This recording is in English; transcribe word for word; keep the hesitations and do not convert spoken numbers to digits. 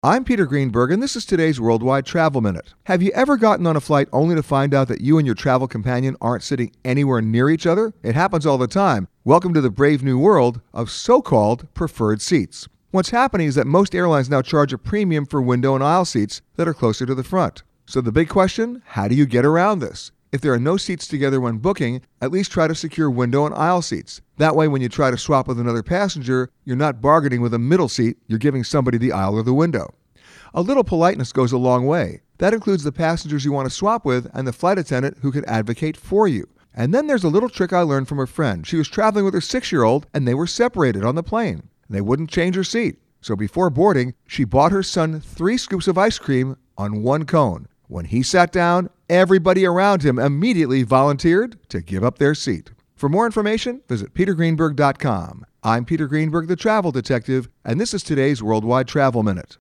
I'm Peter Greenberg, and this is today's Worldwide Travel Minute. Have you ever gotten on a flight only to find out that you and your travel companion aren't sitting anywhere near each other? It happens all the time. Welcome to the brave new world of so-called preferred seats. What's happening is that most airlines now charge a premium for window and aisle seats that are closer to the front. So the big question, how do you get around this? If there are no seats together when booking, at least try to secure window and aisle seats. That way, when you try to swap with another passenger, you're not bargaining with a middle seat, you're giving somebody the aisle or the window. A little politeness goes a long way. That includes the passengers you want to swap with and the flight attendant who can advocate for you. And then there's a little trick I learned from a friend. She was traveling with her six-year-old, and they were separated on the plane. They wouldn't change her seat. So before boarding, she bought her son three scoops of ice cream on one cone. When he sat down, everybody around him immediately volunteered to give up their seat. For more information, visit peter greenberg dot com. I'm Peter Greenberg, the travel detective, and this is today's Worldwide Travel Minute.